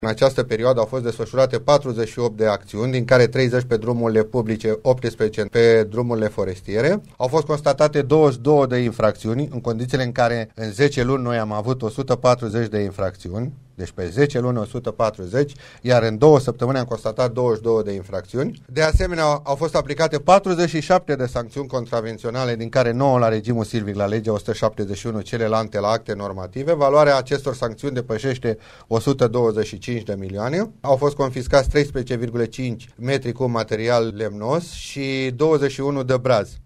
În această perioadă au fost desfășurate 48 de acțiuni, din care 30 pe drumurile publice, 18 pe drumurile forestiere. Au fost constatate 22 de infracțiuni, în condițiile în care în 10 luni noi am avut 140 de infracțiuni. Deci pe 10 luni 140, iar în 2 săptămâni am constatat 22 de infracțiuni. De asemenea, au fost aplicate 47 de sancțiuni contravenționale, din care 9 la regimul silvic, la legea 171, celelalte la acte normative. Valoarea acestor sancțiuni depășește 125 de milioane. Au fost confiscați 13,5 metri cub material lemnos și 21 de braz.